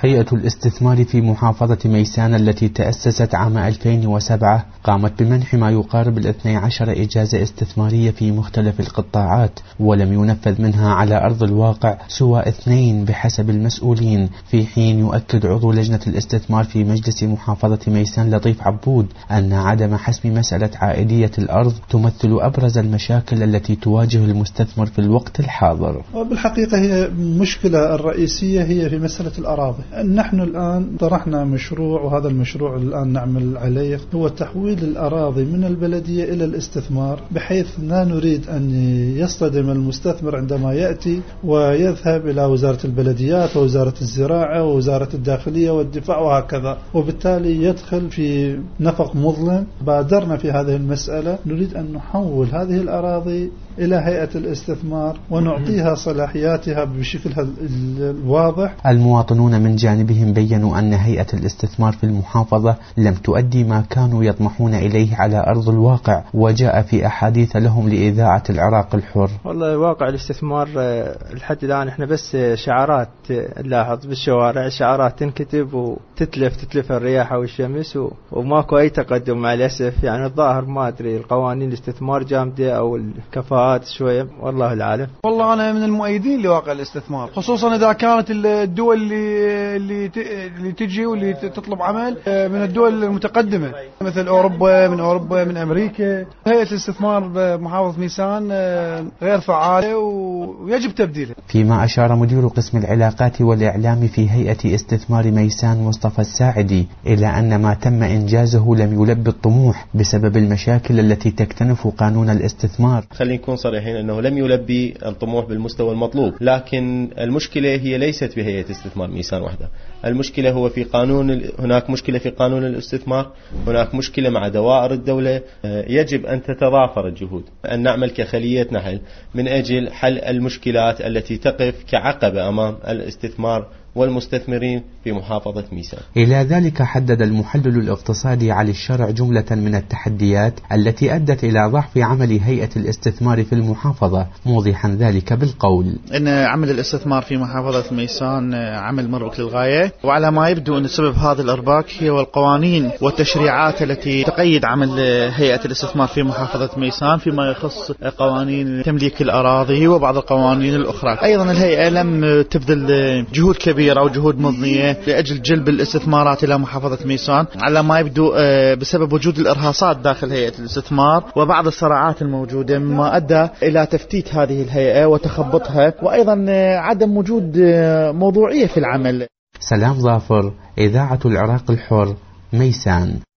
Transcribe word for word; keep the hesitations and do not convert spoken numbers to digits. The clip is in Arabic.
هيئة الاستثمار في محافظة ميسان التي تأسست عام ألفين وسبعة قامت بمنح ما يقارب الاثني عشر إجازة استثمارية في مختلف القطاعات، ولم ينفذ منها على أرض الواقع سوى اثنين بحسب المسؤولين، في حين يؤكد عضو لجنة الاستثمار في مجلس محافظة ميسان لطيف عبود أن عدم حسم مسألة عائدية الأرض تمثل أبرز المشاكل التي تواجه المستثمر في الوقت الحاضر. وبالحقيقة هي المشكلة الرئيسية هي في مسألة الأراضي. نحن الآن طرحنا مشروع، وهذا المشروع الآن نعمل عليه هو تحويل الأراضي من البلدية إلى الاستثمار، بحيث لا نريد أن يصطدم المستثمر عندما يأتي ويذهب إلى وزارة البلديات ووزارة الزراعة ووزارة الداخلية والدفاع وهكذا، وبالتالي يدخل في نفق مظلم. بادرنا في هذه المسألة، نريد أن نحول هذه الأراضي إلى هيئة الاستثمار ونعطيها صلاحياتها بشكلها الواضح. المواطنون من جانبهم بيّنوا أن هيئة الاستثمار في المحافظة لم تؤدي ما كانوا يطمحون إليه على أرض الواقع، وجاء في أحاديث لهم لإذاعة العراق الحر. والله واقع الاستثمار لحد الآن احنا بس شعارات نلاحظ بالشوارع، شعارات تنكتب وتتلف تتلف الرياح والشمس وماكو أي تقدم مع الأسف. يعني الظاهر ما أدري القوانين الاستثمار جامدة أو الكفاءات شوية، والله العالم. والله أنا من المؤيدين لواقع الاستثمار، خصوصا إذا كانت الدول اللي اللي اللي تجي واللي تطلب عمل من الدول المتقدمة مثل أوروبا، من أوروبا من أمريكا. هيئة الاستثمار بمحافظة ميسان غير فعالة ويجب تبديلها. فيما أشار مدير قسم العلاقات والإعلام في هيئة استثمار ميسان مصطفى الساعدي إلى أن ما تم إنجازه لم يلبي الطموح بسبب المشاكل التي تكتنف قانون الاستثمار. خلينا نكون صريحين أنه لم يلبي الطموح بالمستوى المطلوب، لكن المشكلة هي ليست في هيئة استثمار ميسان وحده. المشكلة هو في قانون، هناك مشكلة في قانون الاستثمار، هناك مشكلة مع دوائر الدولة. يجب أن تتضافر الجهود، أن نعمل كخلية نحل من أجل حل المشكلات التي تقف كعقبة أمام الاستثمار والمستثمرين في محافظة ميسان. إلى ذلك حدد المحلل الاقتصادي علي الشرع جملة من التحديات التي أدت إلى ضعف عمل هيئة الاستثمار في المحافظة، موضحا ذلك بالقول إن عمل الاستثمار في محافظة ميسان عمل مربك للغاية، وعلى ما يبدو أن سبب هذا الإرباك هي والقوانين والتشريعات التي تقيد عمل هيئة الاستثمار في محافظة ميسان فيما يخص قوانين تمليك الأراضي وبعض القوانين الأخرى. أيضا الهيئة لم تبذل جهود كبيرة أو جهود مضنية لأجل جلب الاستثمارات إلى محافظة ميسان، على ما يبدو بسبب وجود الإرهاصات داخل هيئة الاستثمار وبعض الصراعات الموجودة، مما أدى إلى تفتيت هذه الهيئة وتخبطها، وأيضا عدم وجود موضوعية في العمل. سلام ظافر، إذاعة العراق الحر، ميسان.